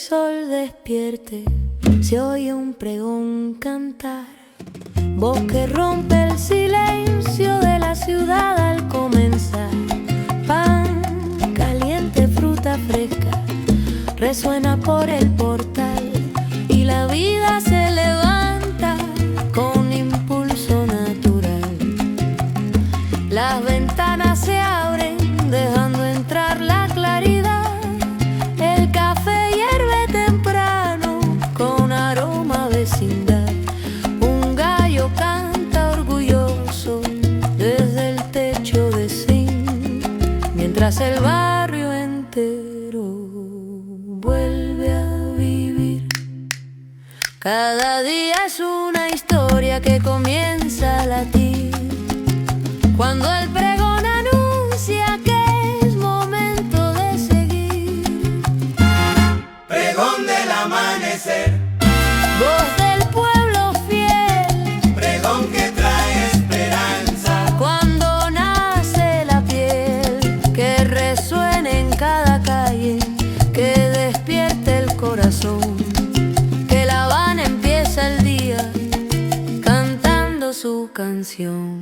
sol despierte, se oye un pregón cantar, voz que rompe el silencio de la ciudad al comenzar. Pan caliente, fruta fresca, resuena por el portal y la vida se levanta con impulso natural. Las ventanas se abren dejando entrar la claridad. El café hierve temprano con aroma a vecindad. Un gallo canta orgulloso desde el techo de zinc, mientras el barrio entero vuelve a vivir. Cada día es una historia que comienza a latir cuando el pregón anuncia que es momento de seguir. Pregón del amanecer, Voz del pueblo fiel, pregón que trae esperanza. cuando nace la piel, que resuene en cada calle, que despierte el corazón, que La Habana empieza el día cantando su canción.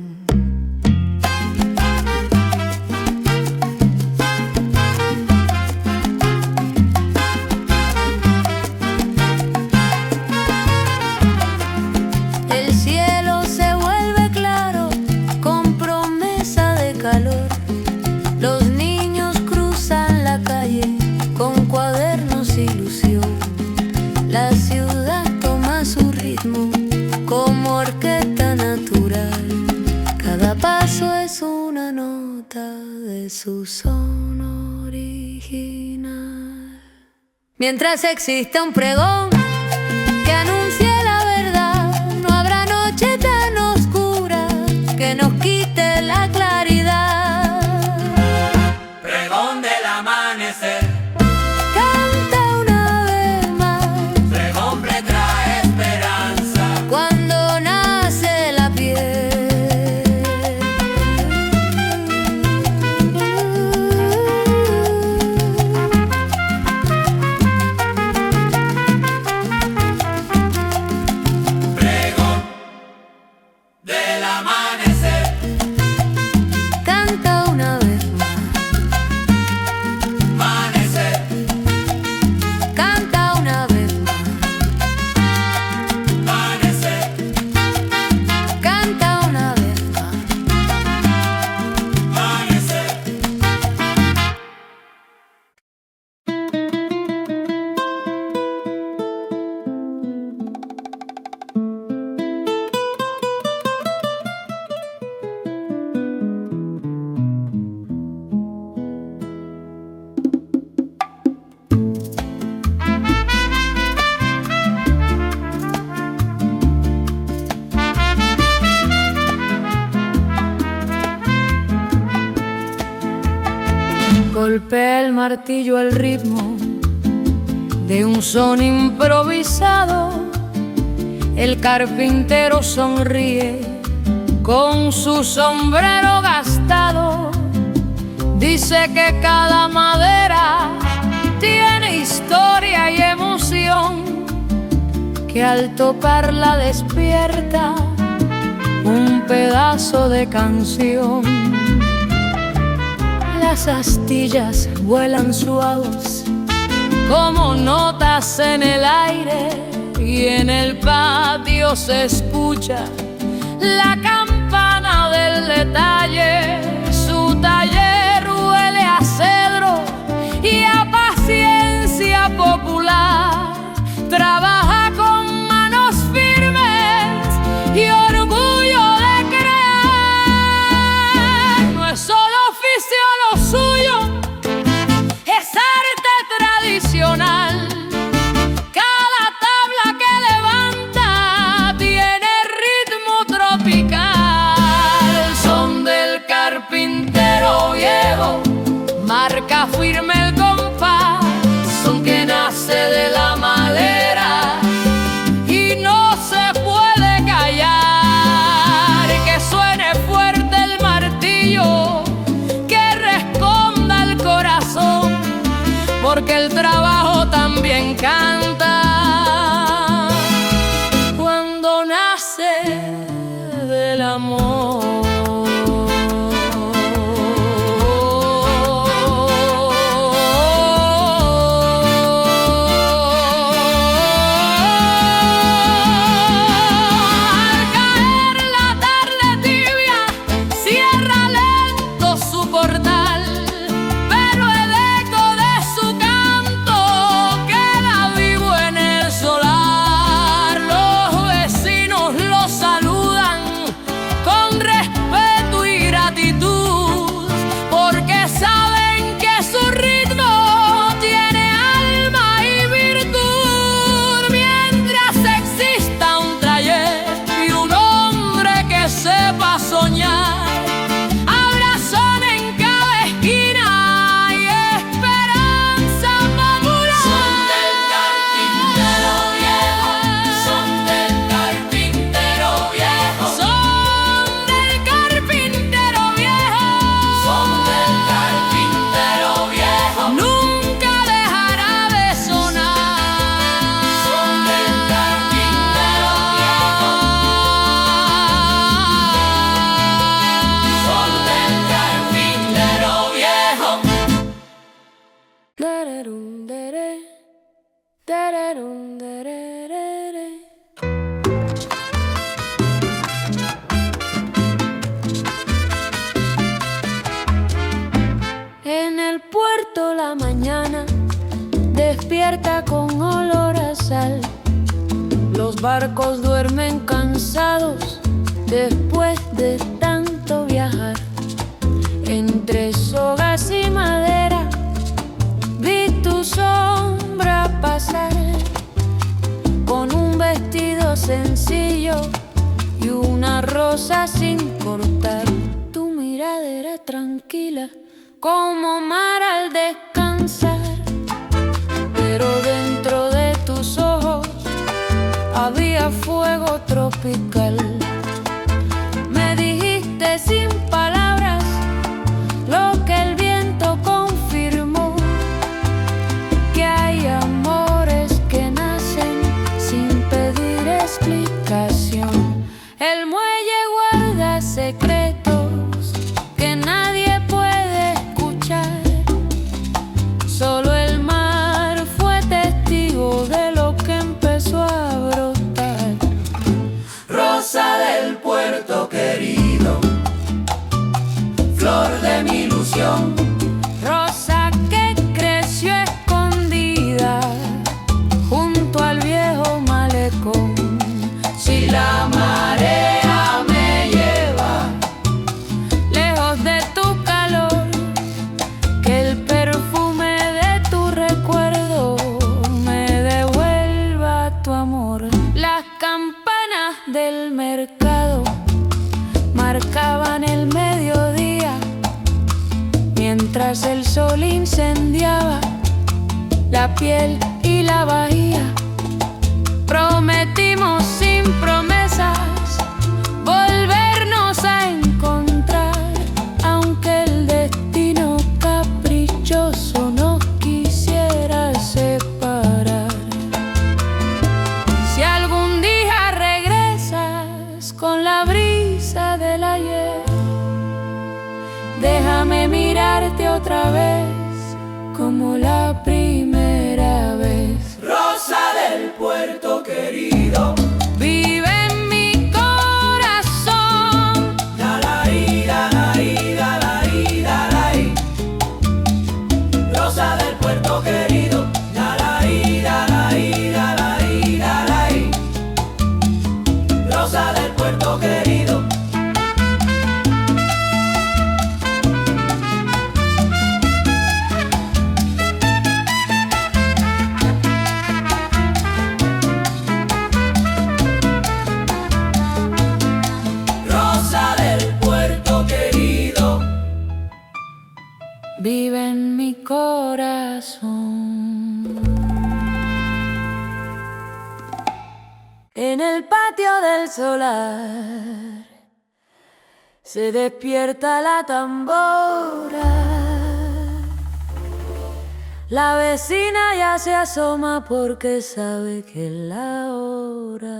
El cielo se vuelve claro con promesa de calor. Los niños cruzan la calle con cuadernos e ilusión. La ciudad toma su ritmo como orquesta natural. Cada paso es una nota de su son original. Mientras exista un pregón que anuncie la verdad, no habrá noche tan oscura que nos quite la claridad. Pregón del amanecer, Canta una vez más pregón que trae esperanza. cuando nace la piel. Pregón del amanecer, Canta una vez más, amanecer, canta una vez más, amanecer, canta una vez más. amanecer. Golpea el martillo al ritmo de un son improvisado. El carpintero sonríe con su sombrero gastado. Dice que cada madera tiene historia y emoción, que al toparla despierta un pedazo de canción. Las astillas vuelan suaves como notas en el aire, y en el patio se escucha la campana del detalle. Su taller huele a cedro y a paciencia popular. Trabaja con manos firmes y orgullo de crear. No es solo oficio lo suyo, es arte tradicional. Cada tabla que levanta tiene ritmo tropical. Son del carpintero viejo, marca firme el compás, son que nace de la mano con olor a sal. Los barcos duermen cansados después de tanto viajar. Entre sogas y madera vi tu sombra pasar, con un vestido sencillo y una rosa sin cortar. Tu mirada era tranquila como mar al descansar, pero dentro de tus ojos había fuego tropical. Me dijiste sin palabras lo que el viento confirmó, que hay amores que nacen sin pedir explicación. El muelle guarda secretos que nadie puede escuchar. Solo el mar fue testigo de lo que empezó a brotar. Rosa del puerto querido, flor de mi ilusión, Rosa que creció escondida junto al viejo malecón. si la marea me lleva Lejos de tu calor, que el perfume de tu recuerdo me devuelva tu amor. Las campanas del mercado marcaban el mediodía, mientras el sol incendiaba la piel y la bahía. Prometimos sin promesas volvernos a encontrar, aunque el destino caprichoso nos quisiera separar. Si algún día regresas con la brisa del ayer, déjame mirarte otra vez como la primera vez. Rosa del puerto querido, Vive en mi corazón. la la ida, la ida, la ida, la i. Rosa del puerto querido, la la ida, la ida, la ida, la i. Rosa del puerto querido. Rosa del puerto querido, Vive en mi corazón. En el patio del solar se despierta la tambora. La vecina ya se asoma porque sabe que es la hora.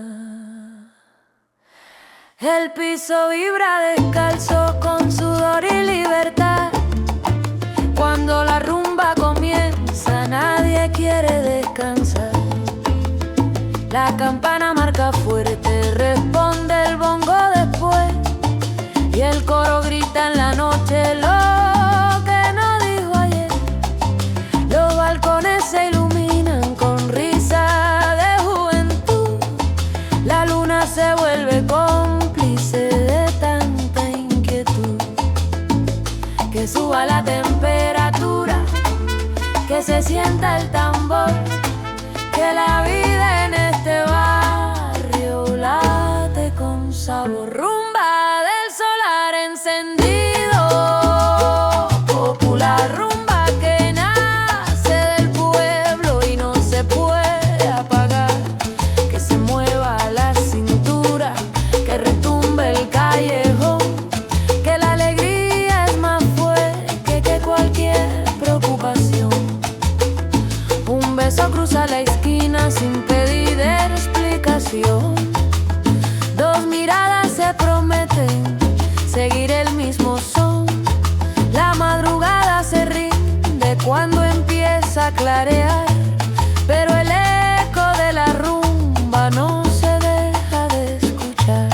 El piso vibra descalzo con sudor y libertad. Cuando la rumba comienza, nadie quiere descansar. La campana marca fuerte, responde el bongo después, y el coro grita en la noche lo que no dijo ayer. Los balcones se iluminan con risa de juventud. La luna se vuelve cómplice de tanta inquietud. Que suba la temperatura, que se sienta el tambor, que la vida en este barrio late con sabor. Rumba del solar encendido, popular rumba que nace del pueblo y no se puede apagar. Que se mueva la cintura, que retumbe el callejón, que la alegría es más fuerte que cualquier preocupación. Un beso cruza la esquina sin pedir explicación. Dos miradas se prometen seguir el mismo son. La madrugada se rinde cuando empieza a clarear, pero el eco de la rumba no se deja de escuchar.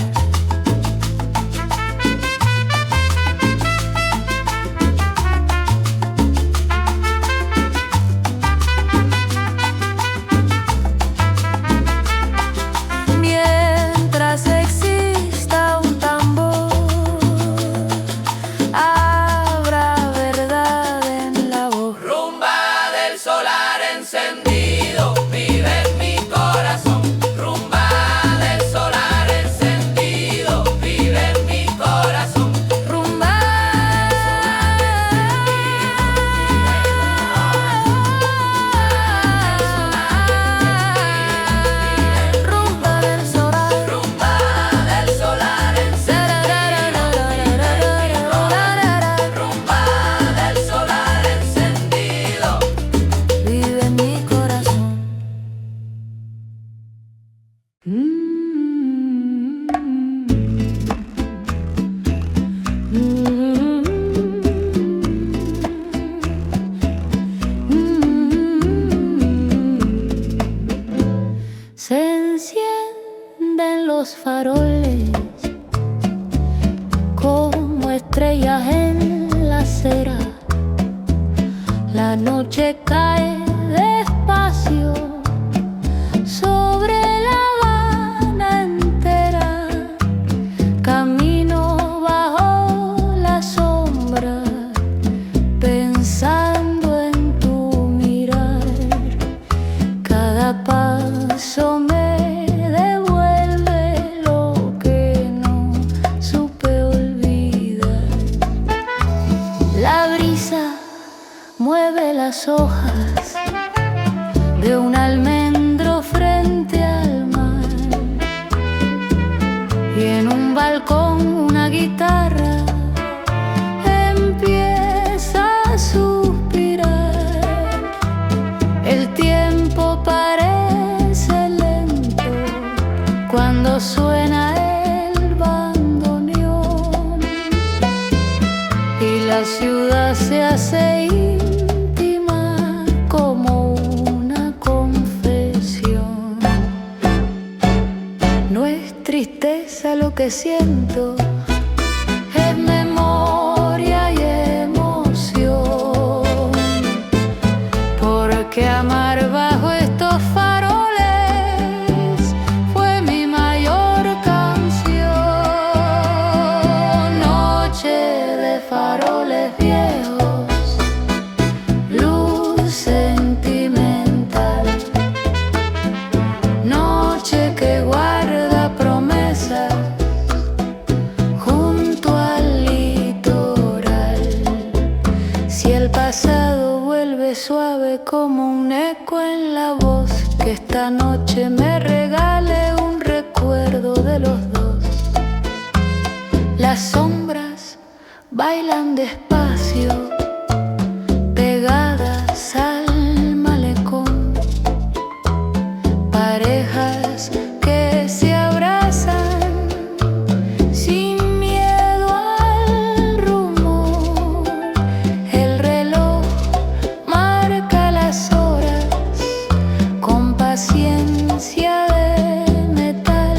lucen los faroles como estrellas en la acera. La noche cae despacio sobre La Habana entera. Camino bajo la sombra pensando en tu mirar. Cada paso me devuelve lo que no supe olvidar. La brisa mueve las hojas de un almendro frente al mar, y en un balcón una guitarra empieza a suspirar. El tiempo parece lento cuando suena el bandoneón, y la ciudad se hace íntima como una confesión. No es tristeza lo que siento, es memoria y emoción, porque amar bajo estos faroles fue mi mayor canción. Noche de faroles viejos, luz sentimental, noche que guarda promesas junto al litoral. Si el pasado vuelve suave como un eco en la voz, que esta noche me regale un recuerdo de los dos. Las sombras bailan despacio, pegadas al malecón, parejas que se abrazan sin miedo al rumor. El reloj marca las horas con paciencia de metal,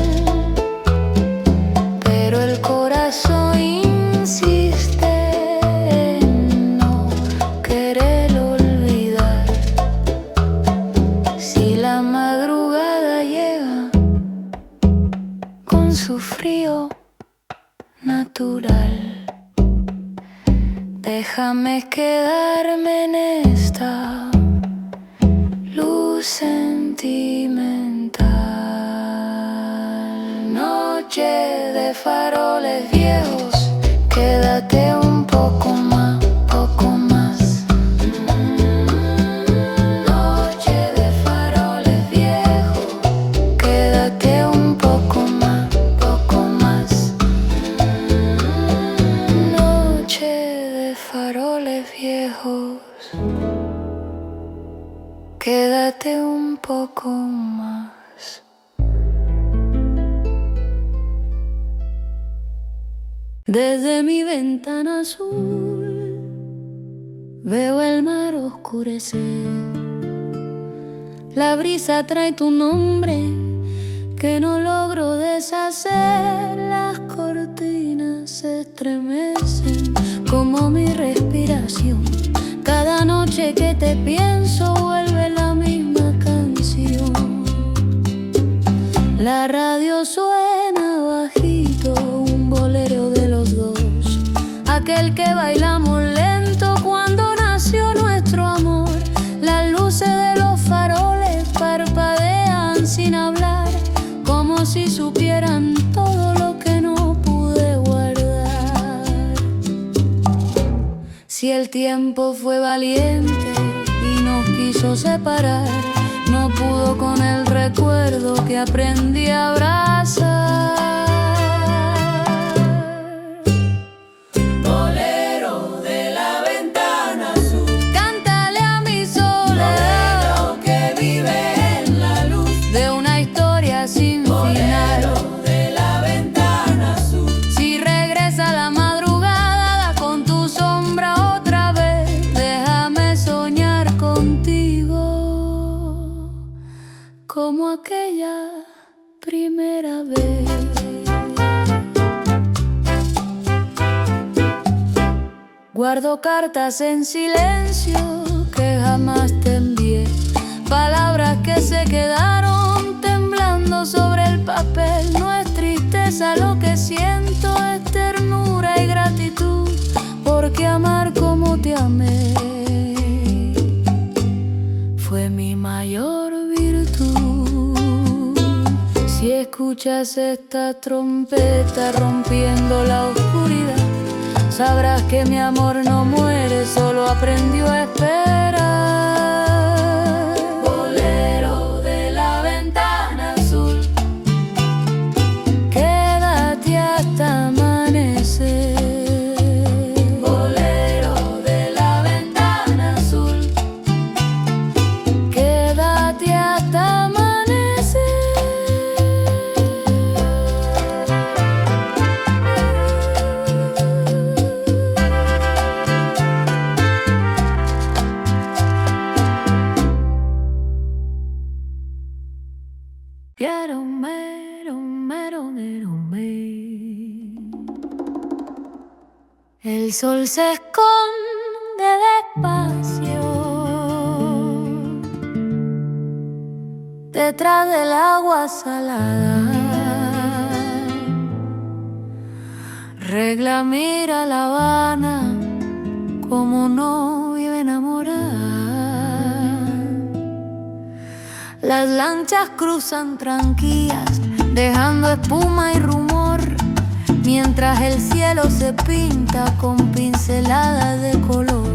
pero el corazón insiste en no querer olvidar. Si la madrugada llega con su frío natural, déjame quedarme en esta luz sentimental. Noche de faroles viejos, quédate un poco más, poco más. Noche de faroles viejos, quédate un poco más, poco más. Noche de faroles viejos, quédate un poco más. Desde mi ventana azul veo el mar oscurecer. La brisa trae tu nombre que no logro deshacer. Las cortinas se estremecen como mi respiración. Cada noche que te pienso vuelve la misma canción. La radio suena bajito, un bolero de los dos, aquel que bailamos lento cuando nació nuestro amor. Las luces de los faroles parpadean sin hablar, como si supieran todo lo que no pude guardar. Si el tiempo fue valiente y nos quiso separar, no pudo con el recuerdo que aprendí a abrazar. Bolero de la ventana azul, Cántale a mi soledad, bolero que vive en la luz. de una historia sin final. Bolero de la ventana azul, Si regresa la madrugada, da con tu sombra otra vez. Déjame soñar contigo como aquella primera. vuelve. Guardo cartas en silencio que jamás te envié, palabras que se quedaron temblando sobre el papel. No es tristeza lo que siento, es ternura y gratitud, porque amar como te amé fue mi mayor virtud. Si escuchas esta trompeta rompiendo la oscuridad, sabrás que mi amor no muere, solo aprendió a esperar. Bolero de la ventana azul, quédate hasta amanecer. Bolero de la ventana azul, quédate hasta amanecer. El sol se esconde despacio detrás del agua salada. Regla mira La Habana como novia enamorada. Las lanchas cruzan tranquilas, dejando espuma y rumor, mientras el cielo se pinta con pinceladas de color.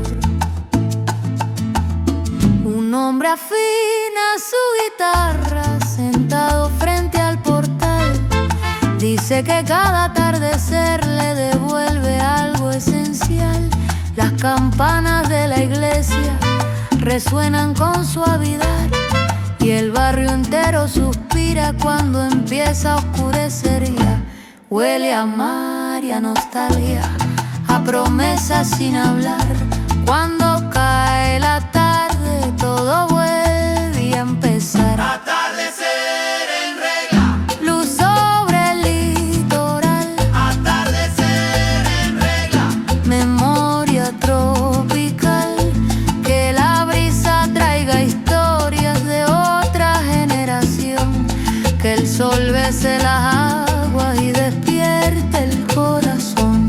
Un hombre afina su guitarra sentado frente al portal. Dice que cada atardecer le devuelve algo esencial. Las campanas de la iglesia resuenan con suavidad y el barrio entero suspira cuando empieza a oscurecer ya. Huele a mar y a nostalgia, a promesas sin hablar. Cuando cae la tarde todo vuelve a empezar. Atardecer en regla, luz sobre el litoral. atardecer en regla, Memoria tropical, que la brisa traiga historias de otra generación. Que el sol bese las aguas y despierte el corazón.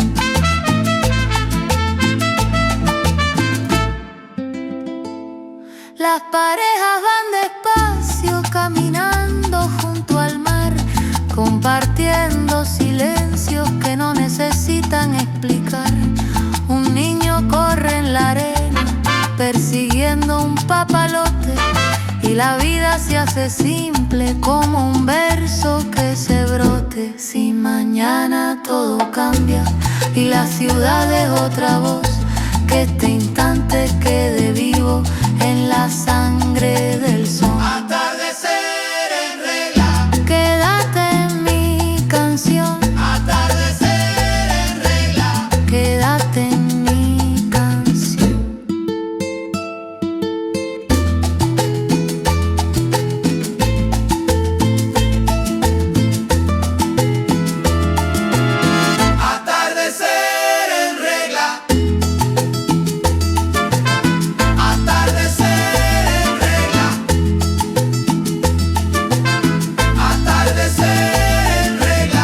Las parejas van despacio caminando junto al mar, compartiendo silencios que no necesitan explicar. Un niño corre en la arena persiguiendo un papalote, y la vida se hace simple como un verso que se brote. Si mañana todo cambia y la ciudad es otra voz, que este instante quede vivo en la sangre del son. atardecer en regla, Quédate en mi canción, atardecer en regla, quédate en mi canción. atardecer en regla, atardecer en regla, atardecer en regla.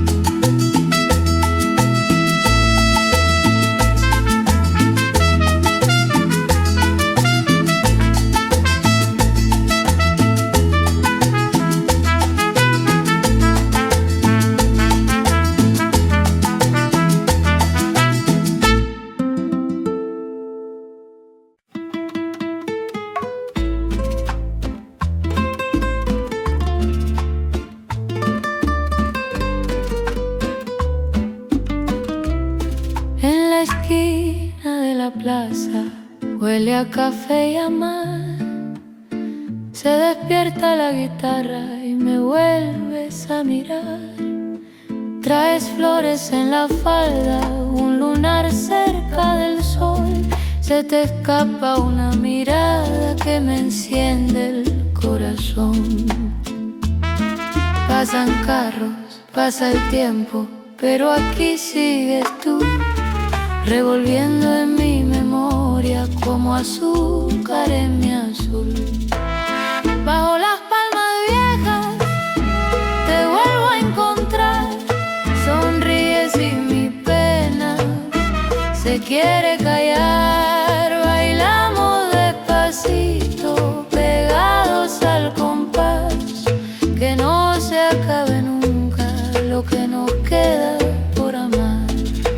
En la esquina de la plaza huele a café y a mar. Se despierta la guitarra y me vuelves a mirar. Traes flores en la falda, un lunar cerca del sol. Se te escapa una mirada que me enciende el corazón. Pasan carros, pasa el tiempo, pero aquí sigues tú, revolviendo en mi memoria como azúcar en mi azul. Bajo las palmas viejas te vuelvo a encontrar, sonríes y mi pena se quiere callar. Bailamos despacito, pegados al compás, que no se acabe nunca lo que nos queda por amar.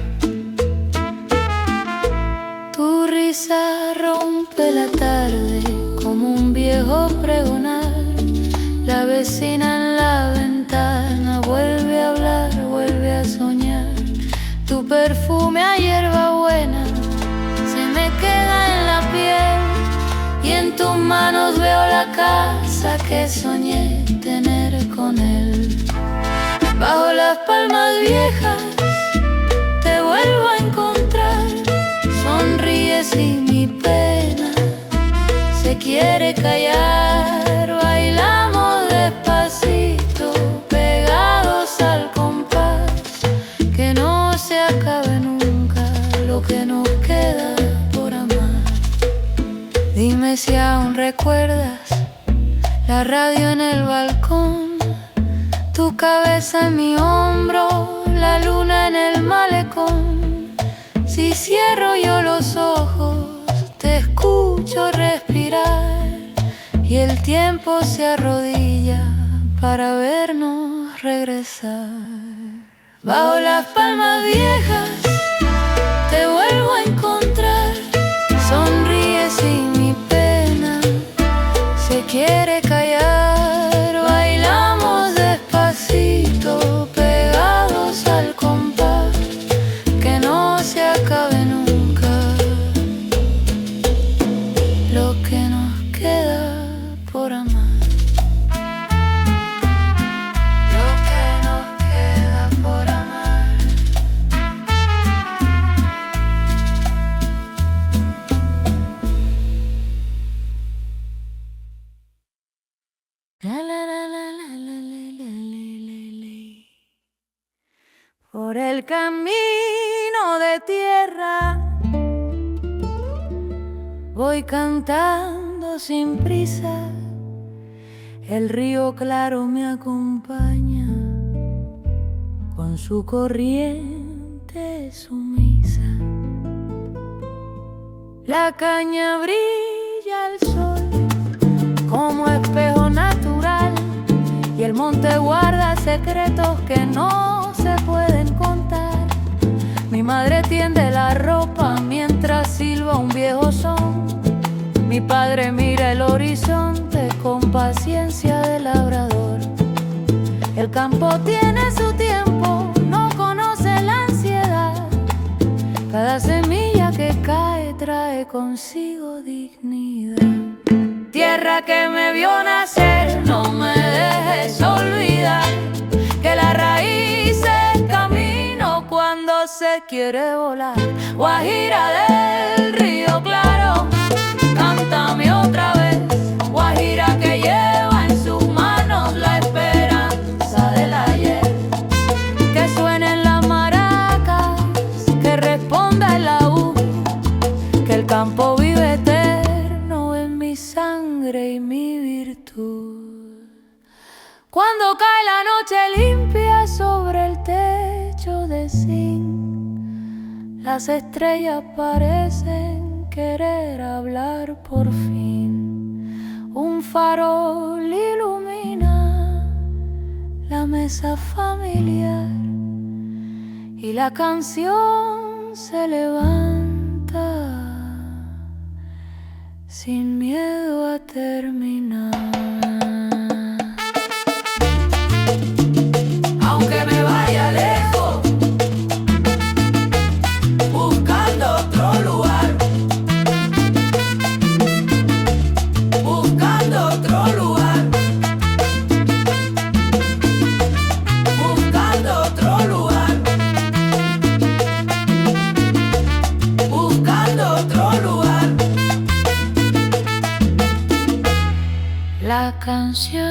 Tu risa rompe la tarde como un viejo pregonar. La vecina en la ventana vuelve a hablar, vuelve a soñar. Tu perfume a hierbabuena se me queda en la piel, y en tus manos veo la casa que soñé tener con él. Bajo las palmas viejas te vuelvo a encontrar, sonríes y mi pena se quiere callar. Bailamos despacito, pegados al compás, que no se acabe nunca lo que nos queda por amar. Dime si aún recuerdas la radio en el balcón, tu cabeza en mi hombro, la luna en el malecón. Si cierro yo los ojos, te escucho respirar, y el tiempo se arrodilla para vernos regresar. Bajo las palmas viejas te vuelvo a encontrar, sonríes y mi pena se quiere callar. Bailamos despacito, pegados al compás, que no se acabe nunca lo que nos queda por amar. Lo que nos queda por amar. La, la, la, la, la, la, la, la. Por el camino de tierra voy cantando sin prisa, el río claro me acompaña con su corriente sumisa. La caña brilla al sol como espejo natural, y el monte guarda secretos que no se pueden contar. Mi madre tiende la ropa mientras silba un viejo son. Mi padre mira el horizonte con paciencia de labrador. El campo tiene su tiempo, no conoce la ansiedad. Cada semilla que cae trae consigo dignidad. Tierra que me vio nacer, no me dejes olvidar que la raíz es camino cuando se quiere volar. Guajira del río claro, cántame otra vez. Guajira que lleva en sus manos la esperanza del ayer. Que suenen las maracas, que responda el laúd, que el campo vive eterno en mi sangre y mi virtud. Cuando cae la noche limpia sobre el techo de zinc, las estrellas parecen querer hablar por fin. Un farol ilumina la mesa familiar y la canción se levanta sin miedo a terminar. Aunque me vaya lejos, buscando otro lugar, buscando otro lugar, buscando otro lugar, buscando otro lugar. La canción